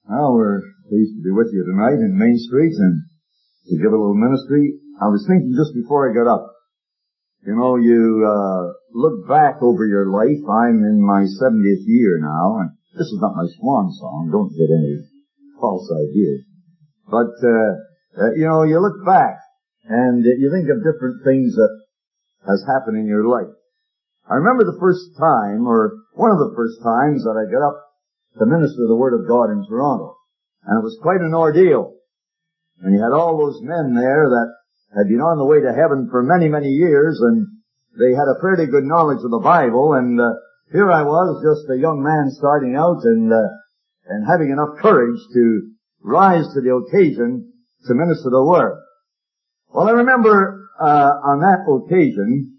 Well, we're pleased to be with you tonight in Main Street and to give a little ministry. I was thinking just before I got up, you know, you look back over your life. I'm in my 70th year now, and this is not my swan song. Don't get any false ideas. But, you know, you look back and you think of different things that has happened in your life. I remember the first time, or one of the first times that I got up to minister the Word of God in Toronto. And it was quite an ordeal. And you had all those men there that had been on the way to heaven for many, many years, and they had a fairly good knowledge of the Bible, and here I was, just a young man starting out and having enough courage to rise to the occasion to minister the Word. Well, I remember on that occasion,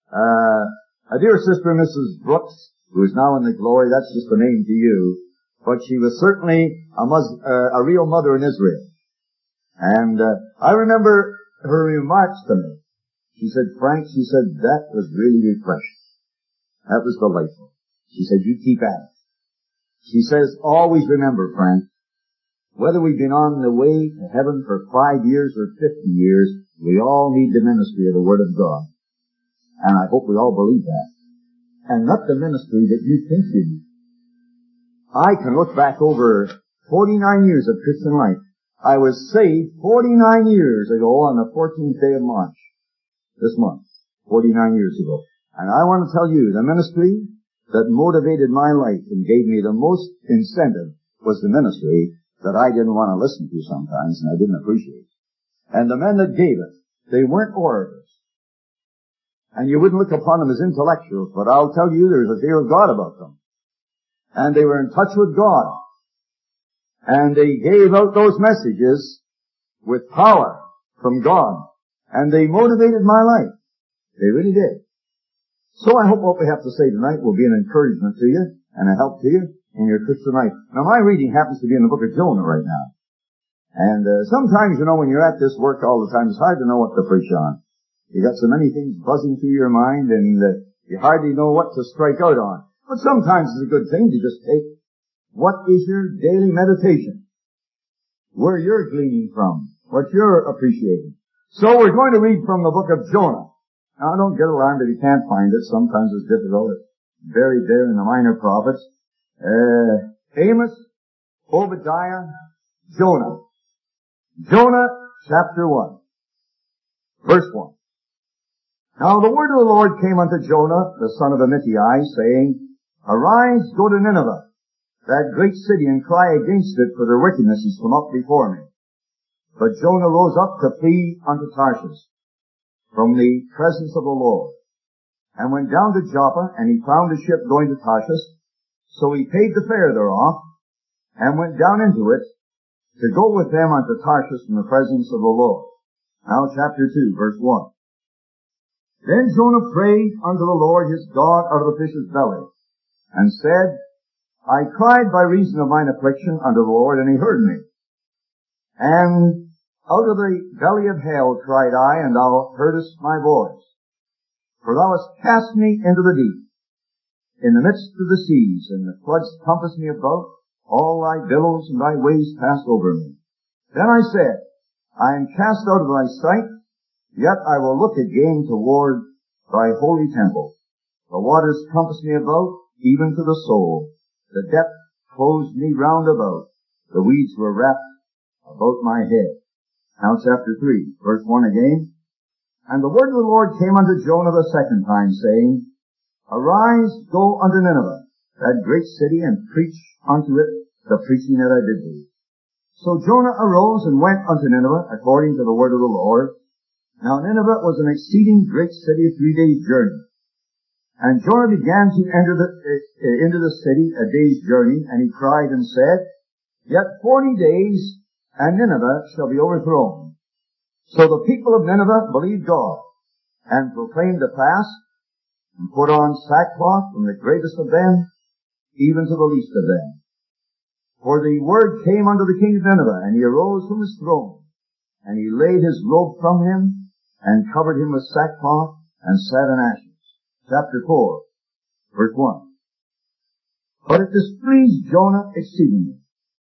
a dear sister, Mrs. Brooks, who is now in the glory, that's just a name to you, but she was certainly a real mother in Israel. And I remember her remarks to me. She said, Frank, she said, that was really refreshing. That was delightful. She said, you keep at it. She says, always remember, Frank, whether we've been on the way to heaven for 5 years or 50 years, we all need the ministry of the Word of God. And I hope we all believe that. And not the ministry that you think you need. I can look back over 49 years of Christian life. I was saved 49 years ago on the 14th day of March. This month. 49 years ago. And I want to tell you, the ministry that motivated my life and gave me the most incentive was the ministry that I didn't want to listen to sometimes and I didn't appreciate. And the men that gave it, they weren't orators. And you wouldn't look upon them as intellectuals, but I'll tell you there's a fear of God about them. And they were in touch with God. And they gave out those messages with power from God. And they motivated my life. They really did. So I hope what we have to say tonight will be an encouragement to you and a help to you in your Christian life. Now my reading happens to be in the book of Jonah right now. And sometimes, you know, when you're at this work all the time, it's hard to know what to preach on. You got so many things buzzing through your mind and you hardly know what to strike out on. But sometimes it's a good thing to just take what is your daily meditation, where you're gleaning from, what you're appreciating. So we're going to read from the book of Jonah. Now don't get alarmed if you can't find it. Sometimes it's difficult. It's buried there in the minor prophets. Amos, Obadiah, Jonah. Jonah chapter 1. Verse 1. Now the word of the Lord came unto Jonah, the son of Amittai, saying, Arise, go to Nineveh, that great city, and cry against it, for their wickedness is come up before me. But Jonah rose up to flee unto Tarshish, from the presence of the Lord, and went down to Joppa, and he found a ship going to Tarshish. So he paid the fare thereof, and went down into it, to go with them unto Tarshish from the presence of the Lord. Now chapter 2, verse 1. Then Jonah prayed unto the Lord his God out of the fish's belly, and said, I cried by reason of mine affliction unto the Lord, and he heard me. And out of the belly of hell cried I, and thou heardest my voice. For thou hast cast me into the deep, in the midst of the seas, and the floods compassed me about. All thy billows and thy waves passed over me. Then I said, I am cast out of thy sight, yet I will look again toward thy holy temple. The waters compassed me about, even to the soul. The depth closed me round about. The weeds were wrapped about my head. Now chapter 3, verse 1 again. And the word of the Lord came unto Jonah the second time, saying, Arise, go unto Nineveh, that great city, and preach unto it the preaching that I bid thee. So Jonah arose and went unto Nineveh, according to the word of the Lord. Now Nineveh was an exceeding great city, 3 days' journey. And Jonah began to enter into the city a day's journey, and he cried and said, Yet 40 days, and Nineveh shall be overthrown. So the people of Nineveh believed God, and proclaimed a fast, and put on sackcloth from the greatest of them, even to the least of them. For the word came unto the king of Nineveh, and he arose from his throne, and he laid his robe from him, and covered him with sackcloth, and sat in ashes. Chapter 4, verse 1. But it displeased Jonah exceedingly,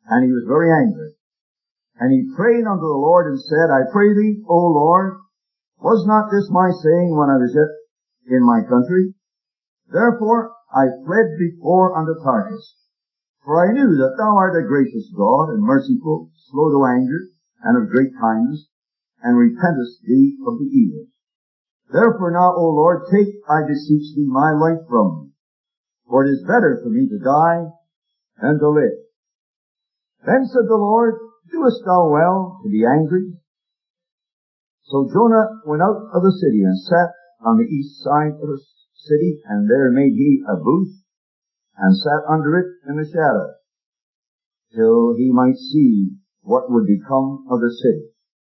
And he was very angry. And he prayed unto the Lord and said, I pray thee, O Lord, was not this my saying when I was yet in my country? Therefore I fled before unto Tarshish. For I knew that thou art a gracious God, and merciful, slow to anger, and of great kindness, and repentest thee of the evil. Therefore now, O Lord, take, I beseech thee, my life from me. For it is better for me to die than to live. Then said the Lord, doest thou well to be angry? So Jonah went out of the city and sat on the east side of the city, and there made he a booth, and sat under it in the shadow, till he might see what would become of the city.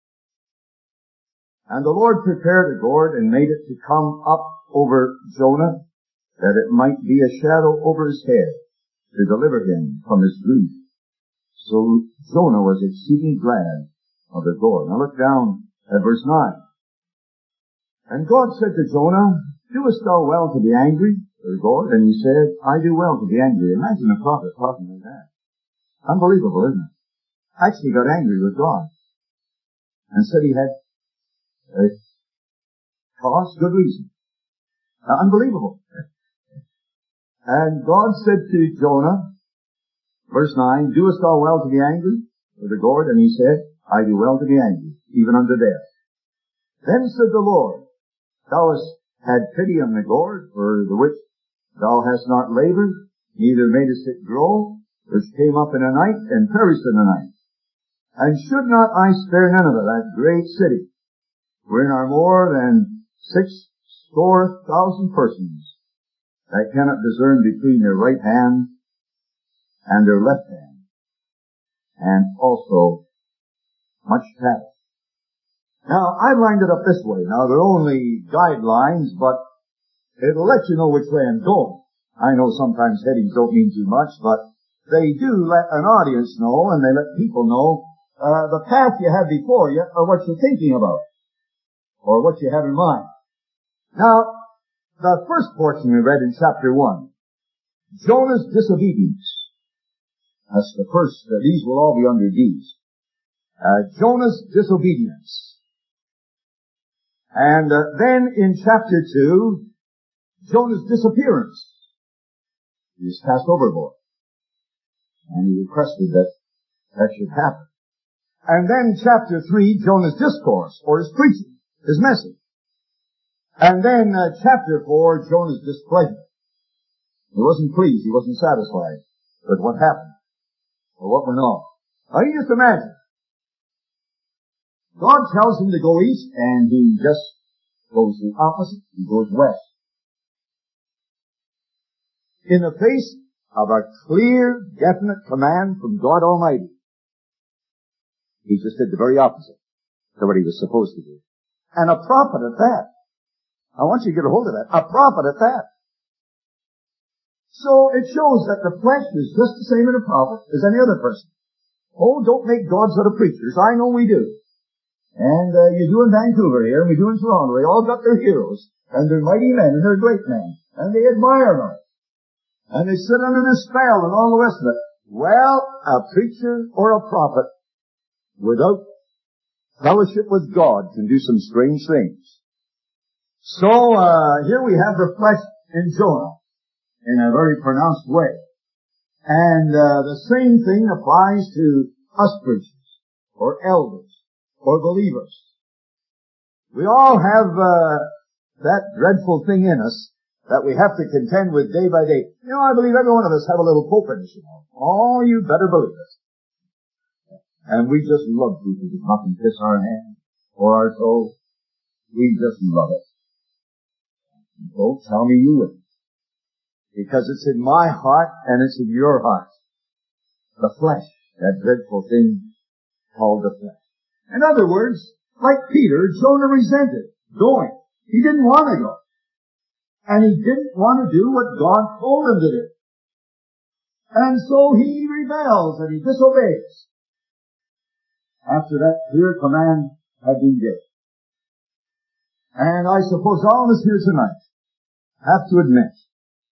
And the Lord prepared a gourd, and made it to come up over Jonah, that it might be a shadow over his head, to deliver him from his grief. So Jonah was exceeding glad of the gourd. Now look down at verse 9. And God said to Jonah, doest thou well to be angry, O God? And he said, I do well to be angry. Imagine a prophet talking like that. Unbelievable, isn't it? Actually got angry with God. And said he had cause, good reason. Unbelievable. And God said to Jonah, verse 9, doest thou well to be angry with the gourd? And he said, I do well to be angry, even unto death. Then said the Lord, thou hast had pity on the gourd, for the which thou hast not labored, neither madest it grow, which came up in a night, and perished in a night. And should not I spare Nineveh, that great city, wherein are more than 600,000 persons that cannot discern between their right hand and their left hand, and also much cattle. Now, I've lined it up this way. Now, they're only guidelines, but it'll let you know which way I'm going. I know sometimes headings don't mean too much, but they do let an audience know, and they let people know the path you have before you, or what you're thinking about, or what you have in mind. Now, the first portion we read in chapter 1, Jonah's disobedience. That's the first. These will all be under D's. Jonah's disobedience. And then in chapter 2, Jonah's disappearance. He was cast overboard. And he requested that that should happen. And then chapter 3, Jonah's discourse, or his preaching, his message. And then chapter 4, Jonah's displeasure. He wasn't pleased, he wasn't satisfied with what happened, or what went on. Now you just imagine. God tells him to go east, and he just goes the opposite. He goes west. In the face of a clear, definite command from God Almighty, he just did the very opposite to what he was supposed to do. And a prophet at that. I want you to get a hold of that. A prophet at that. So it shows that the flesh is just the same in a prophet as any other person. Oh, don't make gods out of preachers. I know we do. And you do in Vancouver here, and we do in Toronto. They all got their heroes, and they're mighty men, and they're great men, and they admire them. And they sit under their spell and all the rest of it. Well, a preacher or a prophet without fellowship with God can do some strange things. So, here we have the flesh in Jonah in a very pronounced way. And the same thing applies to us preachers, or elders, or believers. We all have that dreadful thing in us that we have to contend with day by day. You know, I believe every one of us have a little pope in us, you know. Oh, you better believe it. And we just love people to come up and kiss our hand or our toe. We just love it. Don't tell me you wouldn't. Because it's in my heart and it's in your heart. The flesh, that dreadful thing called the flesh. In other words, like Peter, Jonah resented going. He didn't want to go. And he didn't want to do what God told him to do. And so he rebels and he disobeys after that clear command had been given. And I suppose all of us here tonight have to admit,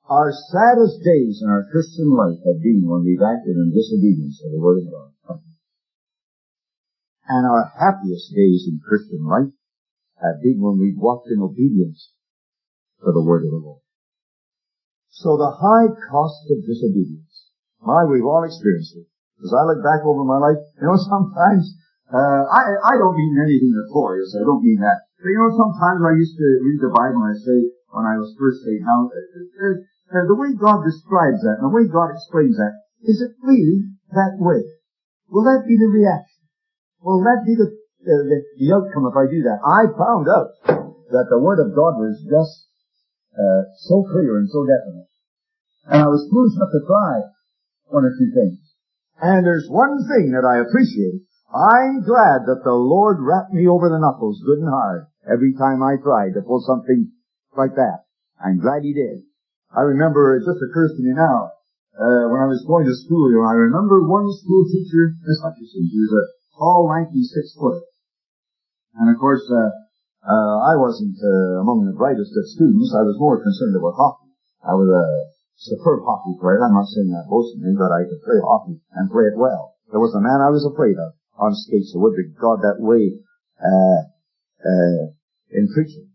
Our saddest days in our Christian life have been when we've acted in disobedience to the Word of God. And our happiest days in Christian life have been when we've walked in obedience to the Word of the Lord. So the high cost of disobedience. We've all experienced it. As I look back over my life, sometimes, I don't mean anything nefarious. I don't mean that. But sometimes I used to read the Bible and I say, when I was first saved, now, the way God describes that, and the way God explains that, is it really that way? Will that be the reaction? Will that be the outcome if I do that? I found out that the Word of God was just so clear and so definite. And I was foolish enough to try one or two things. And there's one thing that I appreciate. I'm glad that the Lord rapped me over the knuckles good and hard every time I tried to pull something like that. I'm glad He did. I remember, it just occurs to me now, when I was going to school, I remember one school teacher, Miss Hutchison. She was a tall, lanky 6 foot. And of course, I wasn't among the brightest of students. I was more concerned about hockey. I was a superb hockey player. I'm not saying that boastingly, but I could play hockey and play it well. There was a man I was afraid of on skates. So would be God that way in preaching.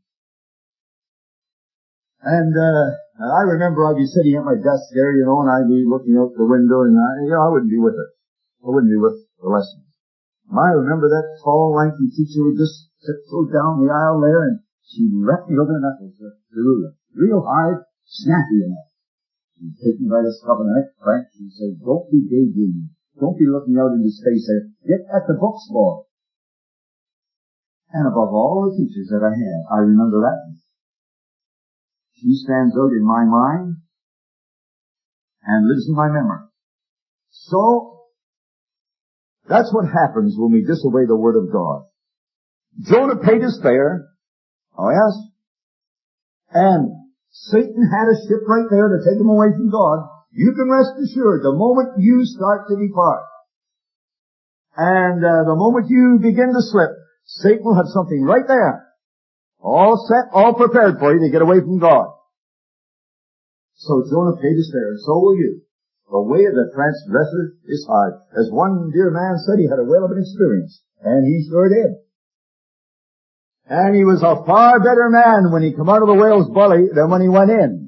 And I remember I'd be sitting at my desk there, and I'd be looking out the window, and I wouldn't be with it. I wouldn't be with the lessons. I remember that tall, lanky teacher would just tiptoe down the aisle there, and she'd rap me over the knuckles, the ruler, real hard, snappy enough. She'd take me by the scruff of the neck, Frank, she'd say, "Don't be daydreaming. Don't be looking out into space there. Get at the books, boy." And above all the teachers that I had, I remember that one. She stands out in my mind and lives in my memory. So, that's what happens when we disobey the Word of God. Jonah paid his fare. Oh yes. And Satan had a ship right there to take him away from God. You can rest assured, the moment you start to depart, and the moment you begin to slip, Satan will have something right there, all set, all prepared for you to get away from God. So Jonah paid his fare, and so will you. The way of the transgressor is hard. As one dear man said, he had a whale of an experience, and he sure did. And he was a far better man when he come out of the whale's belly than when he went in.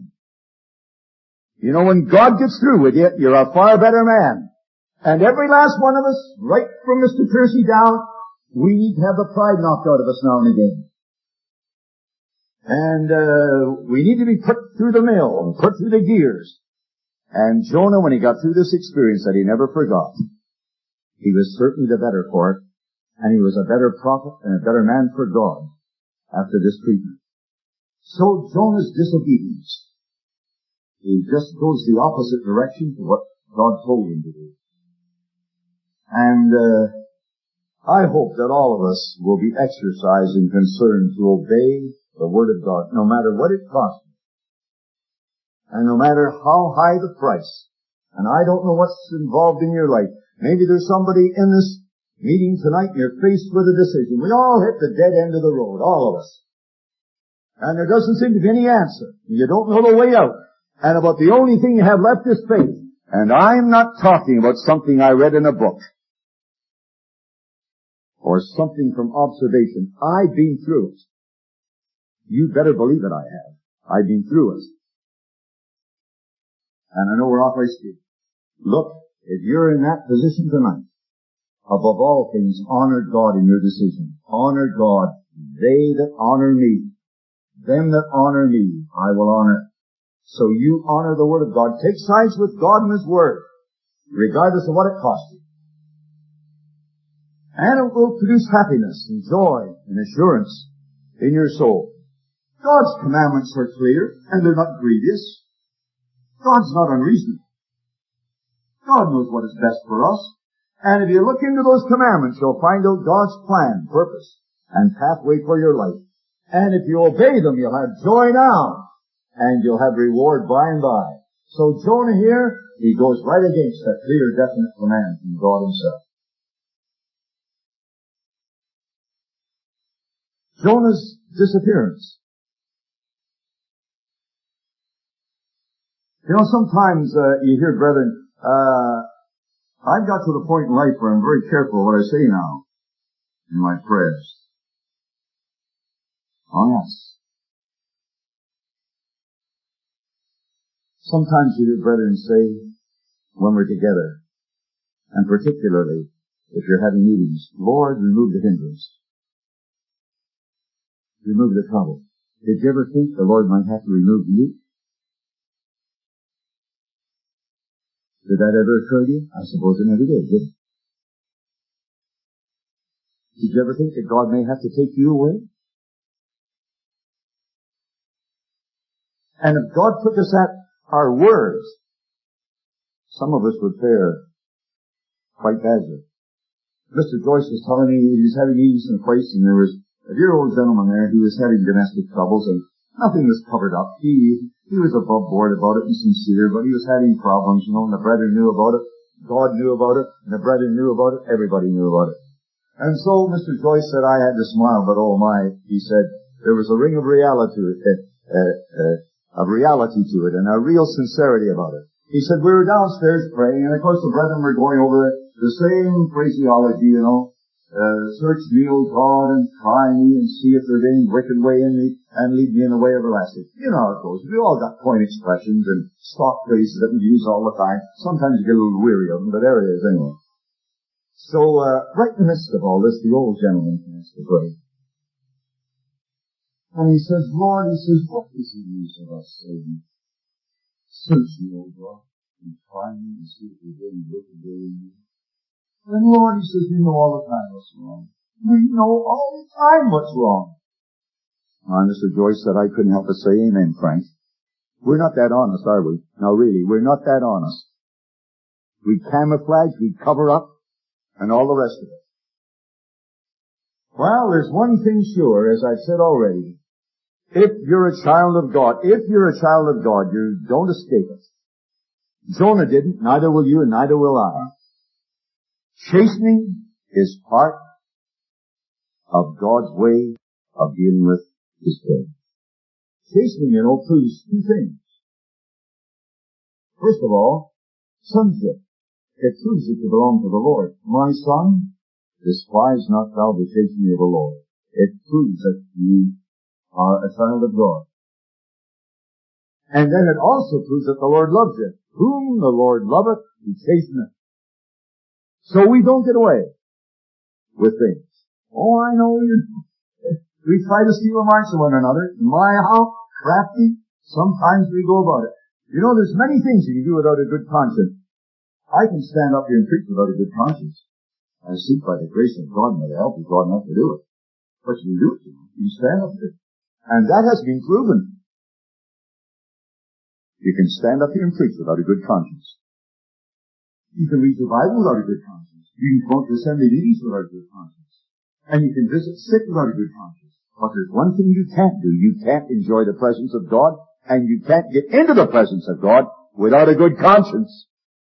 When God gets through with you, you're a far better man. And every last one of us, right from Mr. Piercy down, we need to have the pride knocked out of us now and again. And we need to be put through the mill, put through the gears. And Jonah, when he got through this experience that he never forgot, he was certainly the better for it, and he was a better prophet and a better man for God after this treatment. So Jonah's disobedience, he just goes the opposite direction to what God told him to do. And I hope that all of us will be exercised in concern to obey the Word of God, no matter what it costs you, and no matter how high the price. And I don't know what's involved in your life. Maybe there's somebody in this meeting tonight and you're faced with a decision. We all hit the dead end of the road, all of us. And there doesn't seem to be any answer. You don't know the way out. And about the only thing you have left is faith. And I'm not talking about something I read in a book or something from observation. I've been through it. You better believe it, I have. I've been through it. And I know we're off our speed. Look, if you're in that position tonight, above all things, honor God in your decision. Honor God. They that honor me, them that honor me, I will honor. So you honor the Word of God. Take sides with God and His Word, regardless of what it costs you. And it will produce happiness and joy and assurance in your soul. God's commandments are clear, and they're not grievous. God's not unreasonable. God knows what is best for us. And if you look into those commandments, you'll find out God's plan, purpose, and pathway for your life. And if you obey them, you'll have joy now, and you'll have reward by and by. So Jonah here, he goes right against that clear, definite command from God Himself. Jonah's disappearance. You know, sometimes you hear, brethren, I've got to the point in life where I'm very careful what I say now in my prayers. Oh, yes. Sometimes you hear brethren say, when we're together, and particularly if you're having meetings, Lord, remove the hindrance. Remove the trouble. Did you ever think the Lord might have to remove you? Did that ever occur to you? I suppose it never did it? Did you ever think that God may have to take you away? And if God took us at our words, some of us would fare quite badly. Mr. Joyce was telling me he was having meetings in a place, and there was a dear old gentleman there. He was having domestic troubles, and nothing was covered up. He was above board about it and sincere, but he was having problems, you know, and the brethren knew about it. God knew about it, and the brethren knew about it. Everybody knew about it. And so Mr. Joyce said, I had to smile, but oh my, he said, there was a ring of reality to it, and a real sincerity about it. He said, we were downstairs praying, and of course the brethren were going over the same phraseology, you know, search me, O God, and try me, and see if there's any wicked way in me, and lead me in the way everlasting. You know how it goes. We all got point expressions and stock phrases that we use all the time. Sometimes you get a little weary of them, but there it is anyway. So, right in the midst of all this, the old gentleman has to pray. And he says, Lord, he says, what is the use of us saying, search me, O God, and try me, and see if there's any wicked way in me? And Lord, he says, we know all the time what's wrong. We know all the time what's wrong. Mr. Joyce said I couldn't help but say amen, Frank. We're not that honest, are we? No, really, we're not that honest. We camouflage, we cover up, and all the rest of it. Well, there's one thing sure, as I've said already. If you're a child of God, you don't escape it. Jonah didn't, neither will you, and neither will I. Chastening is part of God's way of dealing with His children. Chastening, you know, proves two things. First of all, sonship. It proves that you belong to the Lord. My son, despise not thou the chastening of the Lord. It proves that you are a child of God. And then it also proves that the Lord loves you. Whom the Lord loveth, He chasteneth. So we don't get away with things. Oh, I know we try to steal the marks of one another. My, how crafty sometimes we go about it. You know, there's many things you can do without a good conscience. I can stand up here and preach without a good conscience. I seek by the grace of God, may help you God not to do it. But you do it. You stand up here. And that has been proven. You can stand up here and preach without a good conscience. You can read the Bible without a good conscience. You can go to assembly meetings without a good conscience. And you can visit sick without a good conscience. But there's one thing you can't do. You can't enjoy the presence of God, and you can't get into the presence of God without a good conscience.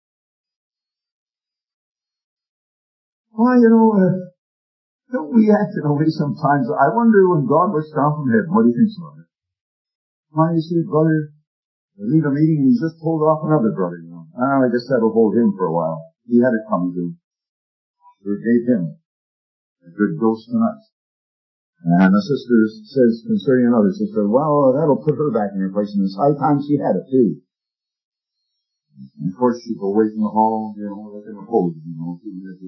Why, you know, don't we act in a way sometimes? I wonder when God looks down from heaven, what he thinks about it. Why, you see, brother, leave a meeting and he's just pulled off another brother, you know. I guess that'll hold him for a while. He had it coming to him. It gave him a good dose tonight. And a sister says concerning another sister, well, that'll put her back in her place. And it's high time she had it too. And of course she'd go away from the hall, you know, like in a pose, you know,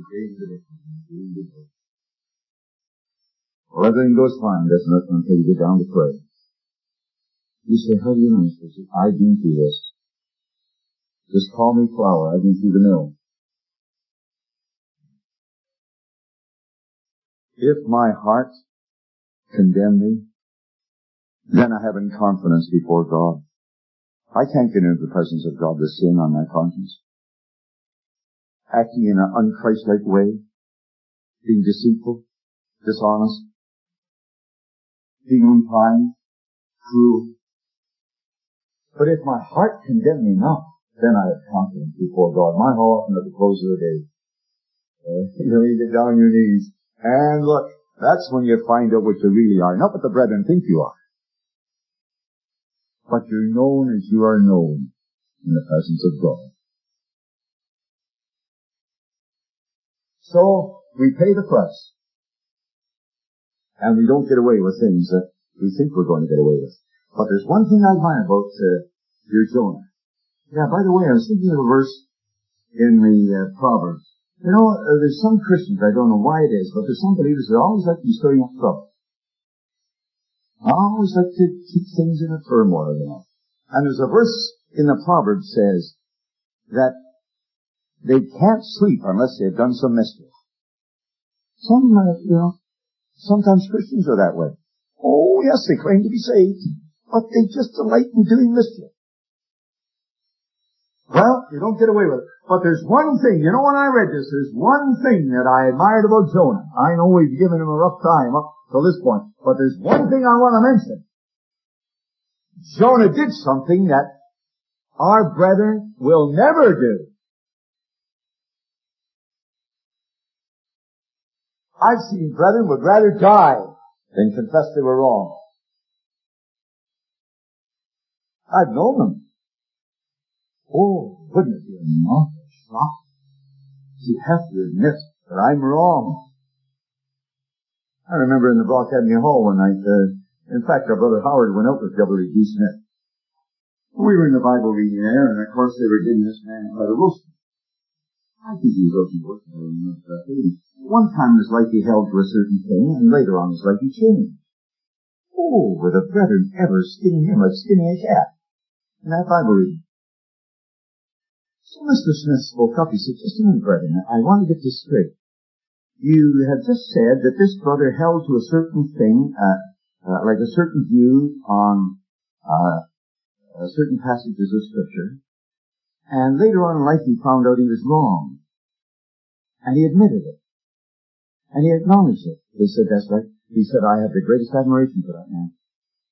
well, everything goes fine, doesn't it, until you get down to pray. You say, how do you know? I've been through this. Just call me flour, I've been through the mill. If my heart condemn me, then I haven't confidence before God. I can't get into the presence of God with sin on my conscience. Acting in an unchristlike way, being deceitful, dishonest, being unkind, cruel. But if my heart condemn me not, then I have confidence before God. My how often at the close of the day, you get down on your knees, and look, that's when you find out what you really are. Not what the brethren think you are. But you're known as you are known. in the presence of God. So, we pay the price. And we don't get away with things that we think we're going to get away with. But there's one thing I admire about your Jonah. Yeah, by the way, I was thinking of a verse in the Proverbs. You know, there's some Christians, I don't know why it is, but there's some believers that always like to be stirring up trouble. I always like to keep things in a turmoil, you know. And there's a verse in the Proverbs says that they can't sleep unless they've done some mischief. Sometimes Christians are that way. Oh, yes, they claim to be saved, but they just delight in doing mischief. Well, you don't get away with it. But there's one thing, you know, when I read this, there's one thing that I admired about Jonah. I know we've given him a rough time up to this point, but there's one thing I want to mention. Jonah did something that our brethren will never do. I've seen brethren would rather die than confess they were wrong. I've known them. Oh, wouldn't it be an awful shock to have to admit that I'm wrong? I remember in the Brock Academy Hall one night, in fact, our brother Howard went out with W.D. Smith. We were in the Bible reading there, and of course they were giving this man quite a roasting. I think he wasn't working very much that day. One time his life he held to a certain thing, and later on his life he changed. Oh, were the brethren ever skinning him like skinning a cat in that Bible reading? So Mr. Smith spoke up. He said, just a minute, brethren, I want to get this straight. You have just said that this brother held to a certain thing, like a certain view on certain passages of Scripture, and later on in life he found out he was wrong. And he admitted it. And he acknowledged it. He said, that's right. He said, I have the greatest admiration for that man.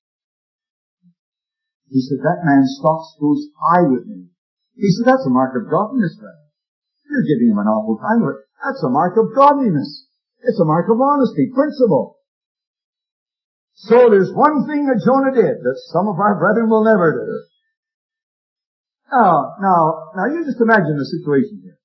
He said, that man's thoughts goes high with me. He said, that's a mark of godliness, brother. You're giving him an awful time. That's a mark of godliness. It's a mark of honesty, principle. So there's one thing that Jonah did that some of our brethren will never do. Now, you just imagine the situation here.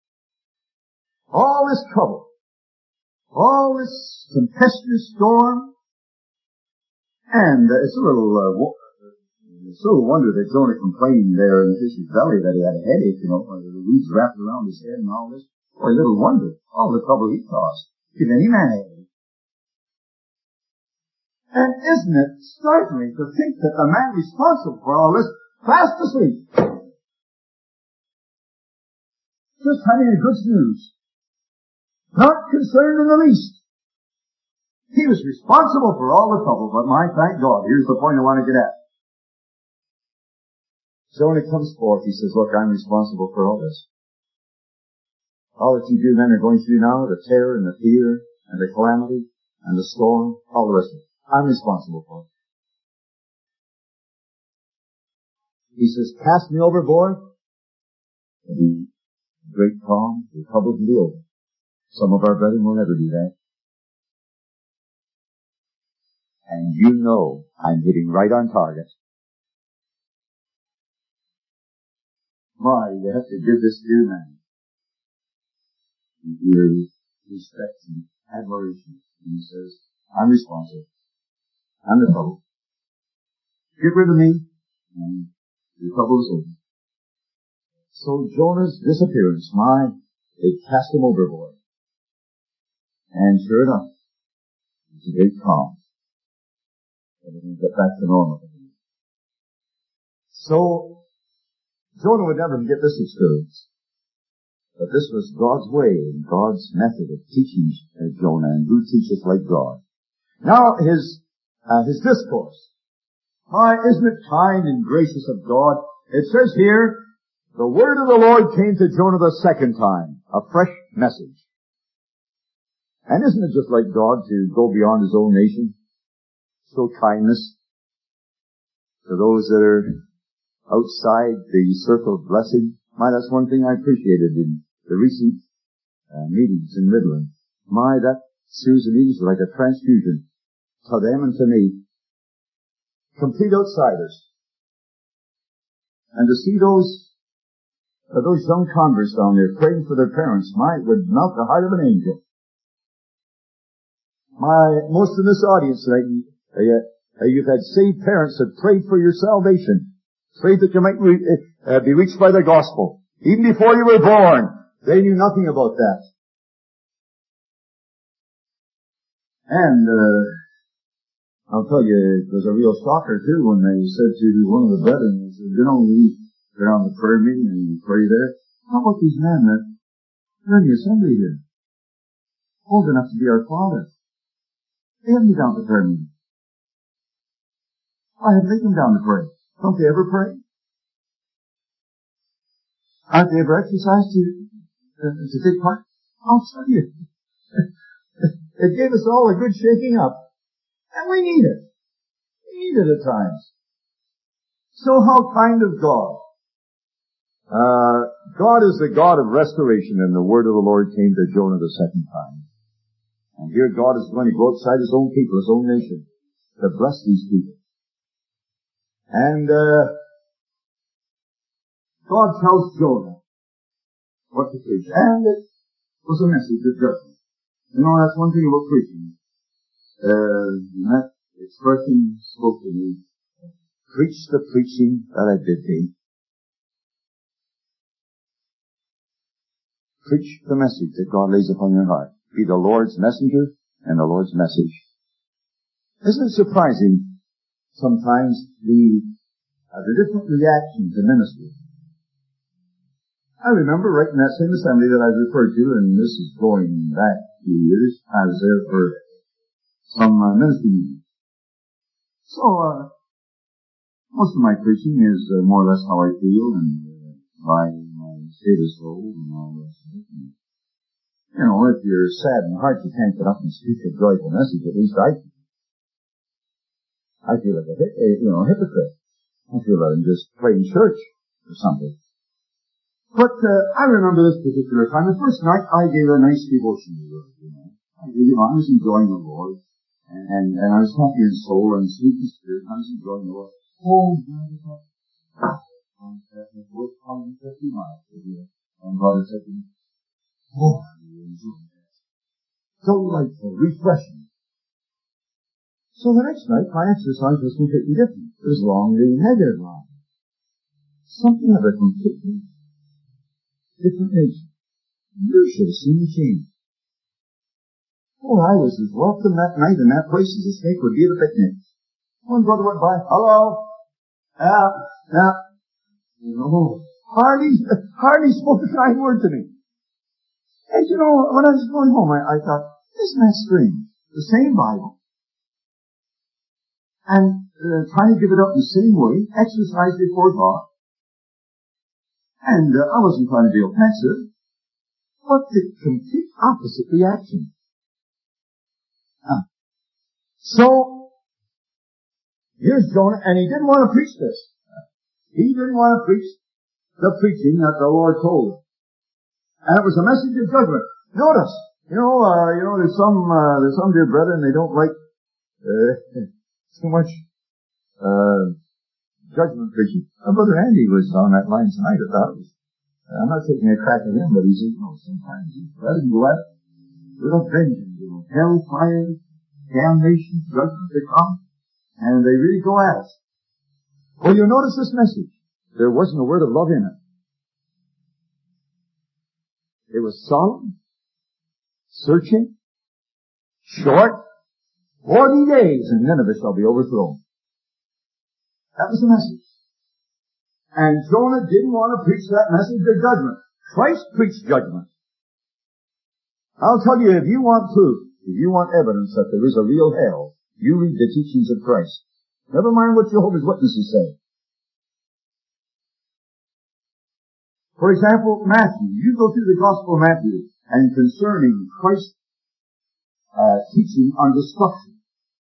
All this trouble, all this tempestuous storm, and it's a little wonder that Jonah complained there in the fish's belly that he had a headache, the weeds wrapped around his head and all this. Boy, little wonder, all the trouble he caused. Give any man a headache. And isn't it startling to think that the man responsible for all this, fast asleep, just having a good snooze, not concerned in the least. He was responsible for all the trouble, but my thank God, here's the point I want to get at. So when it comes forth, he says, look, I'm responsible for all this. All that you do men are going through now, the terror and the fear and the calamity and the storm, all the rest of it, I'm responsible for it. He says, cast me overboard, and the great calm, the trouble can be over. Some of our brethren will never do that. And you know I'm hitting right on target. My, you have to give this dear man your respect and admiration. And he says, I'm responsible. I'm the trouble. Get rid of me, and the trouble is over. So Jonah's disappearance, it cast him overboard. And sure enough, it's a great calm. Everything got back to normal. So, Jonah would never get this experience. But this was God's way and God's method of teaching Jonah, and who teaches like God. Now, his discourse. My, isn't it kind and gracious of God? It says here, the word of the Lord came to Jonah the second time, a fresh message. And isn't it just like God to go beyond his own nation? Show kindness to those that are outside the circle of blessing. My, that's one thing I appreciated in the recent meetings in Midland. My, that series of meetings were like a transfusion to them and to me. Complete outsiders. And to see those young converts down there praying for their parents, would melt the heart of an angel. Most of this audience tonight, you've had saved parents that prayed for your salvation, prayed that you might be reached by the gospel. Even before you were born, they knew nothing about that. And I'll tell you, it was a real shocker too when they said to one of the brethren, they said, we go down the prayer meeting and we pray there. How about these men that are in the assembly here? Old enough to be our father. They haven't been down to prayer meeting. I had taken them down to pray. Don't they ever pray? Aren't they ever exercised to take part? I'll tell you. It gave us all a good shaking up. And we need it. We need it at times. So how kind of God. God is the God of restoration, and the word of the Lord came to Jonah the second time. And here God is going to go outside his own people, his own nation, to bless these people. And God tells Jonah what to preach. And it was a message of judgment. That's one thing about preaching. That expression spoke to me. Preach the preaching that I bid thee. Preach the message that God lays upon your heart. Be the Lord's messenger and the Lord's message. Isn't it surprising sometimes the different reaction to ministry? I remember right in that same assembly that I referred to, and this is going back a few years, I was there for some ministry meetings. So, most of my preaching is more or less how I feel and my state of soul and all that sort of thing. If you're sad in heart, you can't get up and speak a joyful message. At least I feel like a hypocrite. I feel like I'm just playing church or something. But I remember this particular time. The first night I gave a nice devotion to the Lord. I was enjoying the Lord, and I was happy in soul and sweet in spirit. I was enjoying the Lord. Oh, God. I'm 50 miles from here. And God said to me, "Oh, you're enjoying that. Delightful, refreshing." So the next night, my exercise was completely different. It was along the negative line. Something of a completely different nature. You should have seen the change. Oh, I was as welcome that night in that place as a snake would be at a picnic. One brother went by, "Hello." Yeah. Hardly spoke a kind word to me. And when I was going home, I thought, isn't that strange? The same Bible. And trying to give it up in the same way, exercise before God. And I wasn't trying to be offensive, but the complete opposite reaction. So, here's Jonah, and he didn't want to preach this. He didn't want to preach the preaching that the Lord told him. And it was a message of judgment. Notice, there's some dear brethren, they don't like too much judgment preaching. Brother Andy was on that line tonight about it. I'm not taking a crack at him, but he said, sometimes he's better than left with a vengeance, hellfire, damnation, judgment to come, and they really go at us. Well, you'll notice this message. There wasn't a word of love in it. It was solemn, searching, short, 40 days, and Nineveh shall be overthrown. That was the message. And Jonah didn't want to preach that message of judgment. Christ preached judgment. I'll tell you, if you want proof, if you want evidence that there is a real hell, you read the teachings of Christ. Never mind what Jehovah's Witnesses say. For example, Matthew. You go through the Gospel of Matthew, and concerning Christ's teaching on destruction.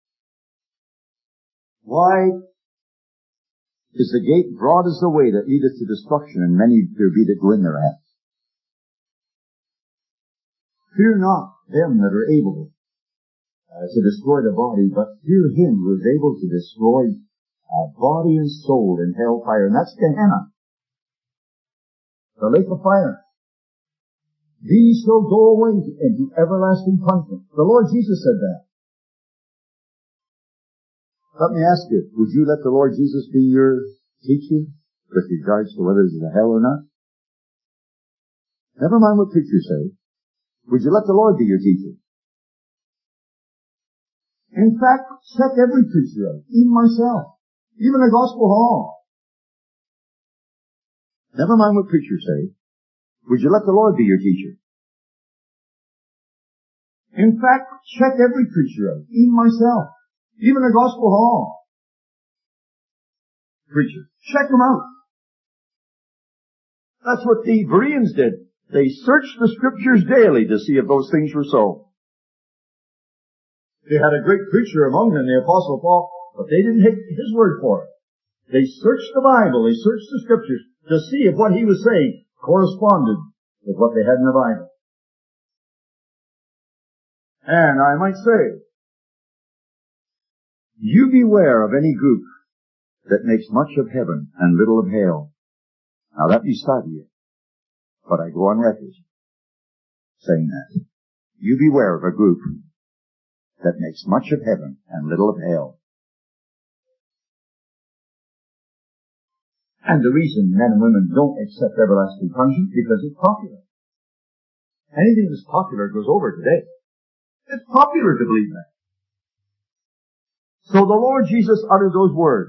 Why is the gate broad as the way that leadeth to destruction, and many there be that go in thereat? Fear not them that are able to destroy the body, but fear him who is able to destroy body and soul in hellfire, and that's Gehenna. the lake of fire. These shall go away into everlasting punishment. The Lord Jesus said that. Let me ask you, would you let the Lord Jesus be your teacher with regards to whether there's a hell or not? Never mind what preachers say. Would you let the Lord be your teacher? In fact, check every preacher out, even myself, even the Gospel Hall. Never mind what preachers say. Would you let the Lord be your teacher? In fact, check every preacher out, even myself, even the Gospel Hall. Preacher. Check them out. That's what the Bereans did. They searched the Scriptures daily to see if those things were so. They had a great preacher among them, the Apostle Paul, but they didn't take his word for it. They searched the Bible, they searched the Scriptures to see if what he was saying corresponded with what they had in the Bible. And I might say, you beware of any group that makes much of heaven and little of hell. Now that may start you, but I go on record saying that. You beware of a group that makes much of heaven and little of hell. And the reason men and women don't accept everlasting punishment is because it's popular. Anything that's popular goes over today. It's popular to believe that. So the Lord Jesus uttered those words.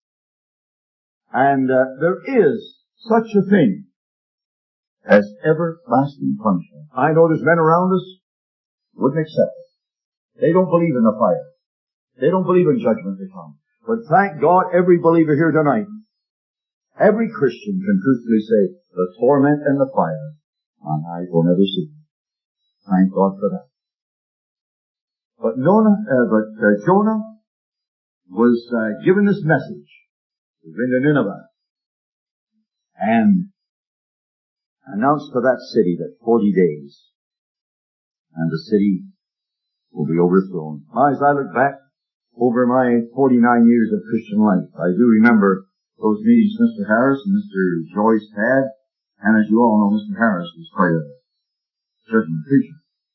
And there is such a thing as everlasting punishment. I know there's men around us who wouldn't accept it. They don't believe in the fire. They don't believe in judgment to come. But thank God every believer here tonight, every Christian can truthfully say, the torment and the fire, my eyes will never see. Thank God for that. But Jonah was given this message. He was in Nineveh. And announced to that city that 40 days, and the city will be overthrown. As I look back over my 49 years of Christian life, I do remember those meetings Mr. Harris and Mr. Joyce had, and as you all know, Mr. Harris was quite a certain preacher.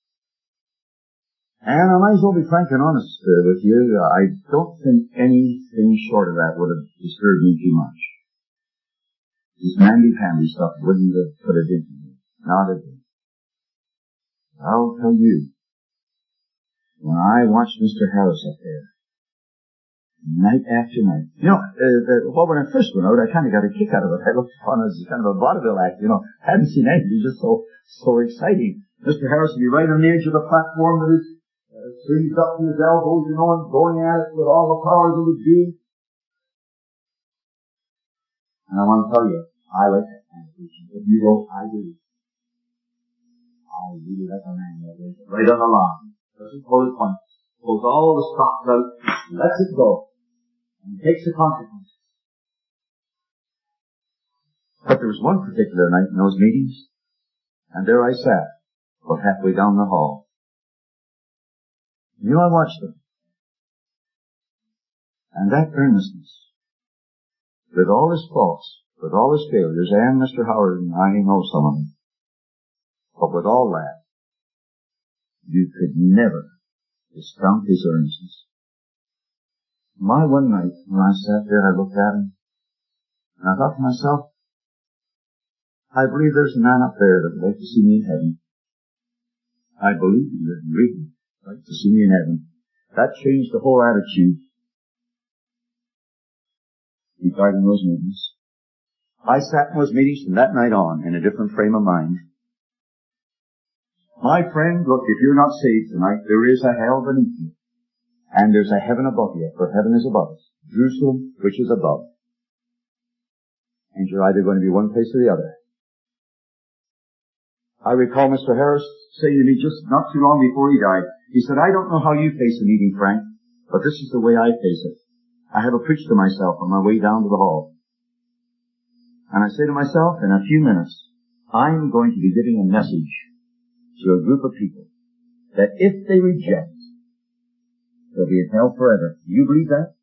And I might as well be frank and honest with you. I don't think anything short of that would have disturbed me too much. This namby-pamby stuff wouldn't have put it into me. Not a bit. I'll tell you, when I watched Mr. Harris up there, night after night, when I first went out, I kind of got a kick out of it. I looked upon it as kind of a vaudeville act, hadn't seen anything just so exciting. Mr. Harris would be right on the edge of the platform with his sleeves up to his elbows, and going at it with all the powers of his being. And I want to tell you, I like that kind of preaching. If you don't, I do. I really like a man that is right on the line. Doesn't pull his punches. Pulls all the stops out, lets it go, and takes the consequences. But there was one particular night in those meetings, and there I sat, about halfway down the hall. I watched them. And that earnestness, with all his faults, with all his failures, and Mr. Howard, and I know some of them, but with all that, you could never discount his earnestness. One night, when I sat there, I looked at him, and I thought to myself, I believe there's a man up there that would like to see me in heaven. I believe he would really like to see me in heaven. That changed the whole attitude regarding those meetings. I sat in those meetings from that night on in a different frame of mind. My friend, look, if you're not saved tonight, there is a hell beneath you. And there's a heaven above you, for heaven is above us. Jerusalem, which is above. And you're either going to be one place or the other. I recall Mr. Harris saying to me just not too long before he died, he said, I don't know how you face a meeting, Frank, but this is the way I face it. I have a preach to myself on my way down to the hall. And I say to myself, in a few minutes, I'm going to be giving a message to a group of people that if they reject, they'll be in hell forever. Do you believe that?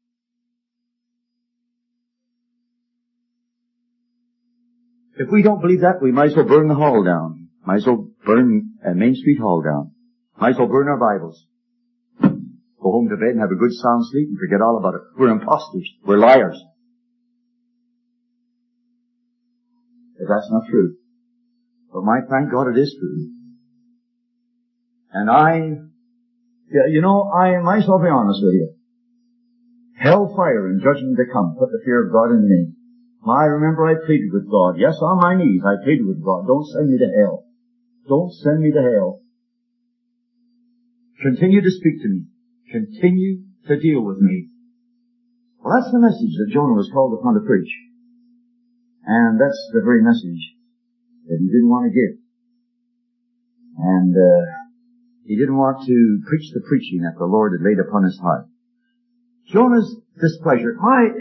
If we don't believe that, we might as well burn the hall down. Might as well burn Main Street Hall down. Might as well burn our Bibles. Go home to bed and have a good sound sleep and forget all about it. We're imposters. We're liars. But that's not true. But thank God it is true. And I might as well be honest with you. Hellfire and judgment to come. Put the fear of God in me. I remember I pleaded with God. Yes, on my knees, I pleaded with God. Don't send me to hell. Don't send me to hell. Continue to speak to me. Continue to deal with me. Well, that's the message that Jonah was called upon to preach. And that's the very message that he didn't want to give. And he didn't want to preach the preaching that the Lord had laid upon his heart. Jonah's displeasure.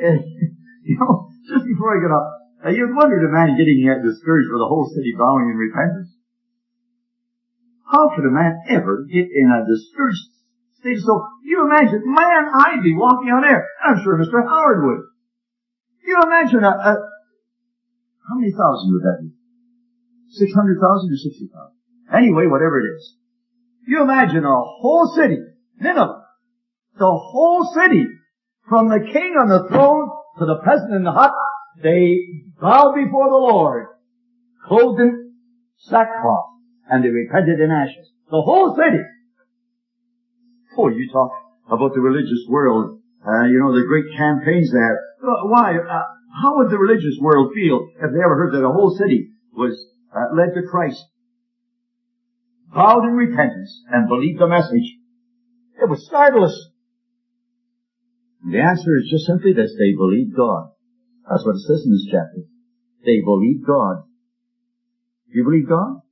Just before I get up, you'd wondered a man getting discouraged with the whole city bowing in repentance. How could a man ever get in a discouraged state? So, you imagine, man, I'd be walking on air. I'm sure Mr. Howard would. You imagine how many thousand would that be? 600,000 or 60,000? Anyway, whatever it is. You imagine a whole city, Nineveh, the whole city, from the king on the throne to the peasant in the hut, they bowed before the Lord, clothed in sackcloth, and they repented in ashes. The whole city. Oh, you talk about the religious world, the great campaigns there. Why? How would the religious world feel if they ever heard that a whole city was led to Christ, bowed in repentance, and believed the message? It was scandalous. The answer is just simply this: they believed God. That's what it says in this chapter. They believed God. You believe God?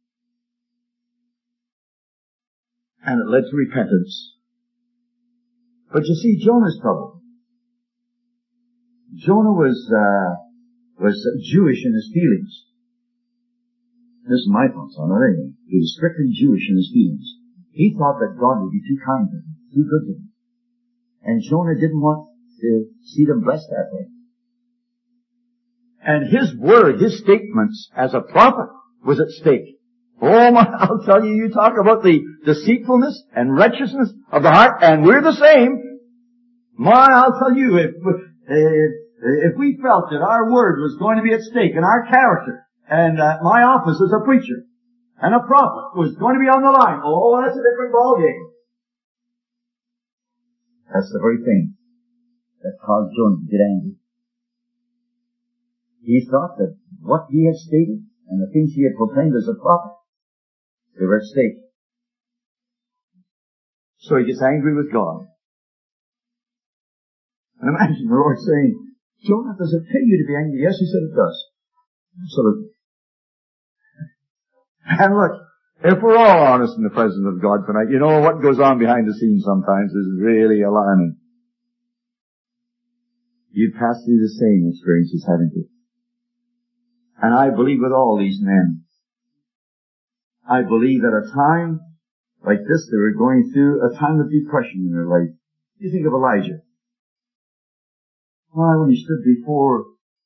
And it led to repentance. But you see, Jonah's trouble. Jonah was Jewish in his feelings. This is my thoughts on it anyway. He was strictly Jewish in his feelings. He thought that God would be too kind to him, too good to him. And Jonah didn't want to see them blessed that way. And his word, his statements as a prophet was at stake. Oh my, I'll tell you, you talk about the deceitfulness and wretchedness of the heart, and we're the same. I'll tell you, if we felt that our word was going to be at stake and our character and my office as a preacher and a prophet was going to be on the line, oh, that's a different ballgame. That's the very thing that caused Jonah to get angry. He thought that what he had stated and the things he had proclaimed as a prophet, they were at stake. So he gets angry with God. And imagine the Lord saying, Jonah, does it pay you to be angry? Yes, he said it does. Absolutely. And look, if we're all honest in the presence of God tonight, you know what goes on behind the scenes sometimes is really alarming. You've passed through the same experiences, haven't you? And I believe with all these men, I believe at a time like this, they were going through a time of depression in their life. You think of Elijah. Why, when he stood before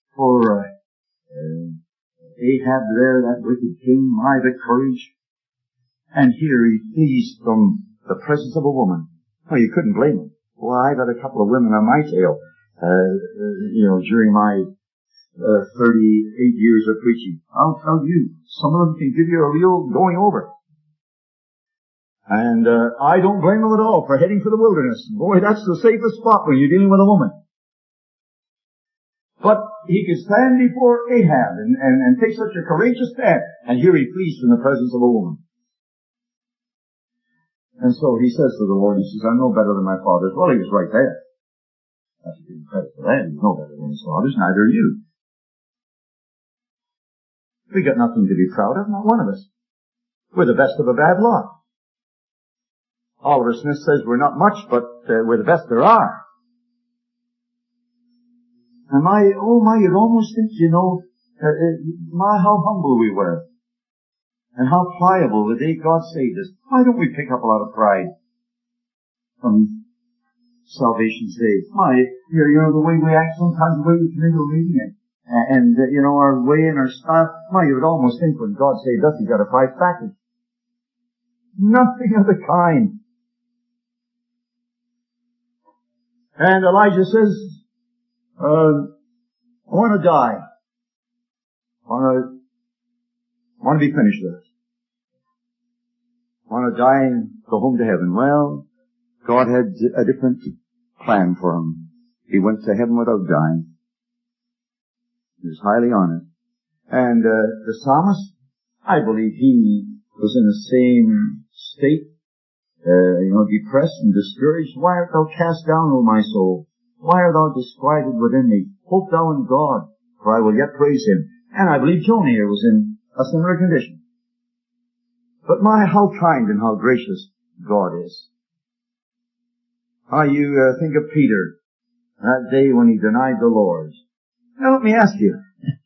Ahab there, that wicked king, my, the courage. And here he flees from the presence of a woman. Oh, you couldn't blame him. Well, I got a couple of women on my tail, during my 38 years of preaching. I'll tell you, some of them can give you a real going over. And I don't blame them at all for heading for the wilderness. Boy, that's the safest spot when you're dealing with a woman. But he could stand before Ahab and take such a courageous stand, and here he flees from the presence of a woman. And so he says to the Lord, he says, I'm no better than my fathers. Well, he was right there. That's a big credit for that. He's no better than his fathers, neither are you. We got nothing to be proud of, not one of us. We're the best of a bad lot. Oliver Smith says we're not much, but we're the best there are. And you'd almost think, how humble we were. And how pliable the day God saved us. Why don't we pick up a lot of pride from salvation's day? The way we act sometimes, the way we commit obedience. and our way and our style. Well, you would almost think when God saved us, He got a prize package. Nothing of the kind. And Elijah says, I want to die. I want to be finished with it. I want to die and go home to heaven. Well, God had a different plan for him. He went to heaven without dying. He was highly honored. And the psalmist, I believe he was in the same state, depressed and discouraged. Why art thou cast down, O my soul? Why art thou disquieted within me? Hope thou in God, for I will yet praise Him. And I believe Jonah here was in a similar condition. But my, how kind and how gracious God is. How you think of Peter, that day when he denied the Lord. Now let me ask you,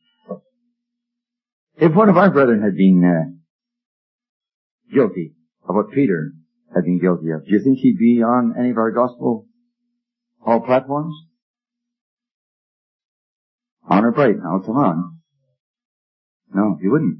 if one of our brethren had been guilty of what Peter had been guilty of, do you think he'd be on any of our gospel hall platforms? Honor bright, now come on. No, he wouldn't.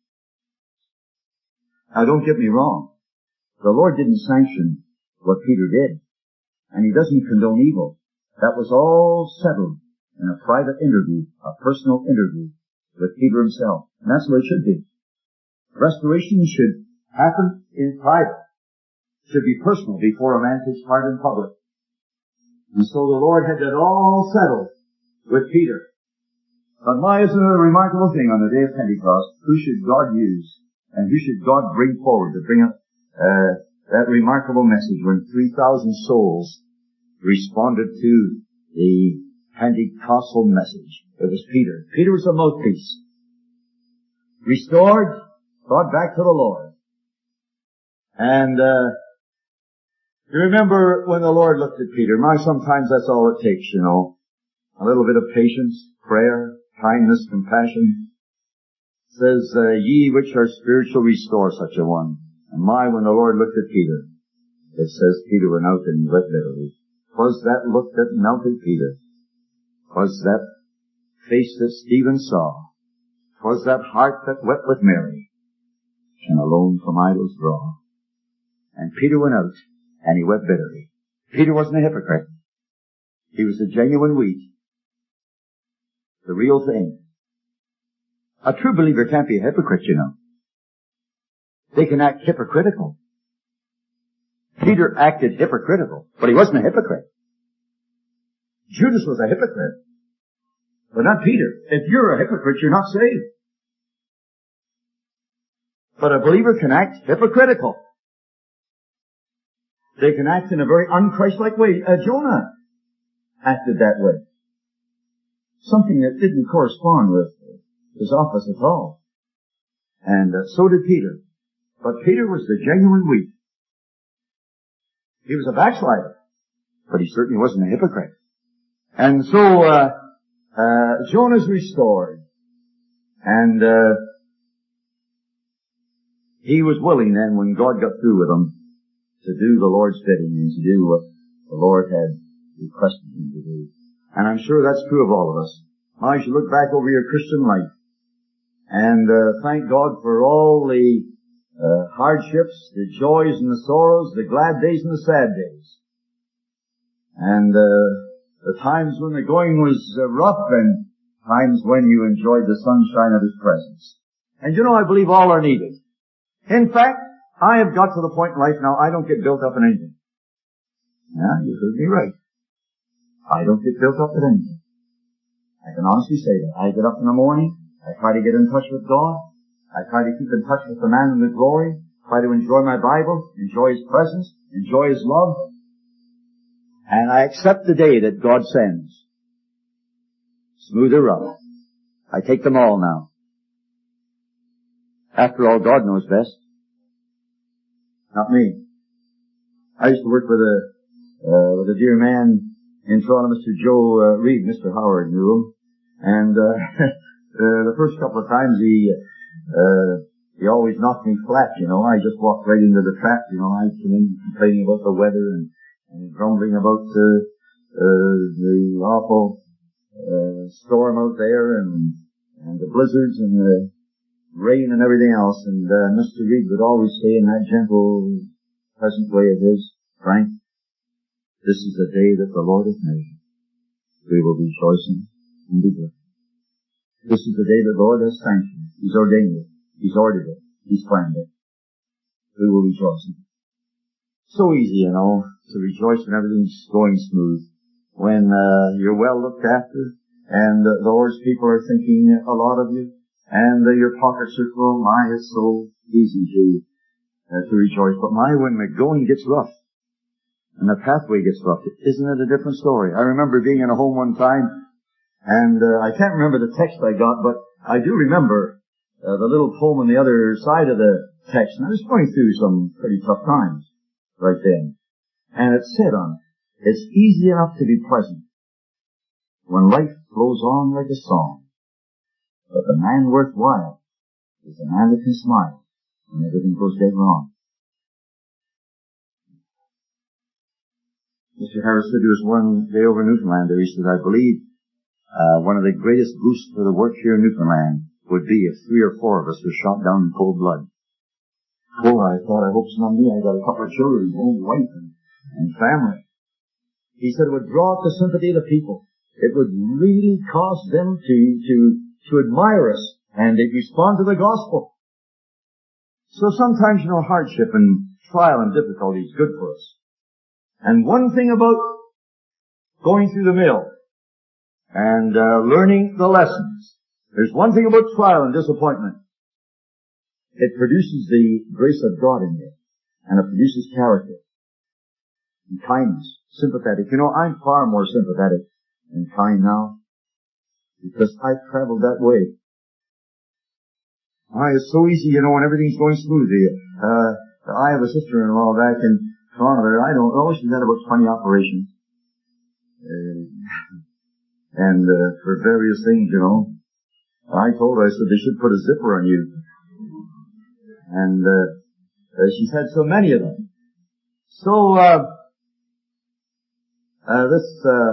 Now don't get me wrong. The Lord didn't sanction what Peter did. And He doesn't condone evil. That was all settled in a private interview, a personal interview with Peter himself. And that's the way it should be. Restoration should happen in private. Should be personal before a man takes part in public. And so the Lord had that all settled with Peter. But why isn't it a remarkable thing on the day of Pentecost? Who should God use? And who should God bring forward to bring up that remarkable message when 3,000 souls responded to the Pentecostal message? It was Peter. Peter was the mouthpiece. Restored, brought back to the Lord. And you remember when the Lord looked at Peter, sometimes that's all it takes, a little bit of patience, prayer, kindness, compassion. It says, ye which are spiritual restore such a one. And when the Lord looked at Peter, it says Peter went out and wept bitterly. 'Twas that look that melted Peter. 'Twas that face that Stephen saw. 'Twas that heart that wept with Mary. And alone from idols draw. And Peter went out and he wept bitterly. Peter wasn't a hypocrite. He was a genuine wheat. The real thing. A true believer can't be a hypocrite, They can act hypocritical. Peter acted hypocritical, but he wasn't a hypocrite. Judas was a hypocrite, but not Peter. If you're a hypocrite, you're not saved. But a believer can act hypocritical. They can act in a very unchristlike way. Jonah acted that way. Something that didn't correspond with his office at all. And so did Peter. But Peter was the genuine wheat. He was a backslider, but he certainly wasn't a hypocrite. And so Jonah's restored. And he was willing then, when God got through with him, to do the Lord's bidding and to do what the Lord had requested him to do. And I'm sure that's true of all of us. Now, as you look back over your Christian life, and thank God for all the hardships, the joys and the sorrows, the glad days and the sad days. And the times when the going was rough and times when you enjoyed the sunshine of His presence. And I believe all are needed. In fact, I have got to the point in life now, I don't get built up in anything. Yeah, you heard me right. I don't get built up in anything. I can honestly say that. I get up in the morning, I try to get in touch with God, I try to keep in touch with the man in the glory, try to enjoy my Bible, enjoy His presence, enjoy His love. And I accept the day that God sends. Smooth or rough. I take them all now. After all, God knows best. Not me. I used to work with a dear man in Toronto, Mr. Joe Reed. Mr. Howard knew him. And the first couple of times he always knocked me flat, I just walked right into the trap, I came in complaining about the weather and grumbling about the awful storm out there and the blizzards and the rain and everything else. And Mr. Reed would always say in that gentle, pleasant way of his, Frank, this is the day that the Lord hath made. We will rejoice in and be glad. This is the day that the Lord has sanctioned. He's ordained it. He's ordered it. He's planned it. We will rejoice in it. So easy, you know, to rejoice when everything's going smooth. When you're well looked after, and the Lord's people are thinking a lot of you, and your pockets are full. My, it's so easy to rejoice. But my, when the going gets rough, and the pathway gets rough, isn't it a different story? I remember being in a home one time, and I can't remember the text I got, but I do remember the little poem on the other side of the text, and I was going through some pretty tough times right then. And it said on it, it's easy enough to be pleasant when life flows on like a song, but the man worthwhile is the man that can smile when everything goes dead wrong. Mr. Harris said to us one day over Newfoundland there, he said, I believe one of the greatest boosts for the work here in Newfoundland would be if 3 or 4 of us were shot down in cold blood. Oh, I thought, I hope it's not me. I got a couple of children, old wife and family. He said it would draw out the sympathy of the people. It would really cause them to admire us, and they'd respond to the gospel. So sometimes, you know, hardship and trial and difficulty is good for us. And one thing about going through the mill and learning the lessons, there's one thing about trial and disappointment. It produces the grace of God in you, and it produces character and kindness, sympathetic. You know, I'm far more sympathetic and kind now because I've traveled that way. Why, it's so easy, you know, when everything's going smoothly. I have a sister-in-law back in Toronto there. I don't know, she's had about 20 operations. And for various things, you know. I told her, I said, they should put a zipper on you. And she's had so many of them. So, this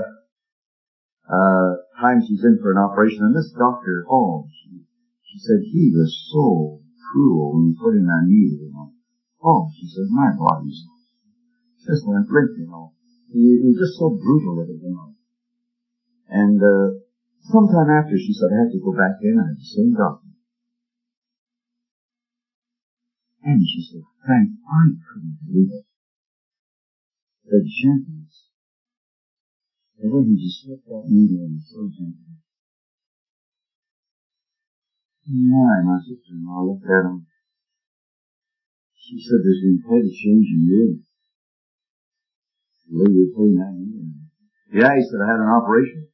time she's in for an operation, and this doctor, she said he was so cruel when he put in that needle, you know. Oh, she said, my body's just went limp, you know. He was just so brutal with it, you know. And sometime after, she said, I had to go back in, and the same doctor. And she said, Frank, I couldn't believe it. The gentleness. The way he just slipped that needle in so gently. Yeah, my sister-in-law looked at him. She said, there's been quite a change in you. The way you're putting that needle in. Yeah, he said, I had an operation.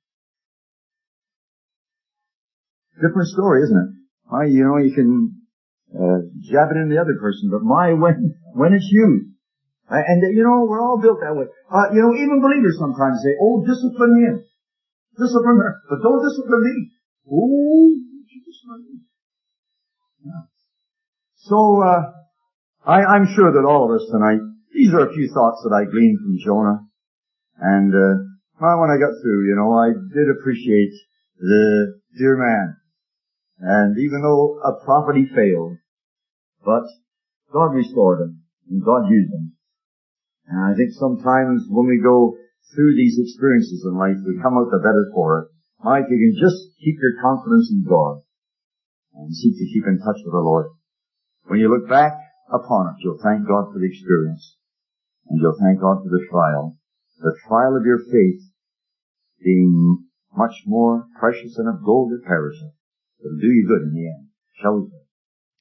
Different story, isn't it? Why, you know, you can jab it in the other person, but when it's you. And you know, we're all built that way. You know, even believers sometimes say, oh, discipline him. Discipline her. But don't discipline me. Oh, discipline me. Yeah. So, I'm sure that all of us tonight, these are a few thoughts that I gleaned from Jonah. And, when I got through, you know, I did appreciate the dear man. And even though a prophet he failed, but God restored him, and God used him. And I think sometimes when we go through these experiences in life, we come out the better for it. Mike, you can just keep your confidence in God and seek to keep in touch with the Lord. When you look back upon it, you'll thank God for the experience, and you'll thank God for the trial of your faith being much more precious than of gold that perisheth. It'll do you good in the end. Shall we pray?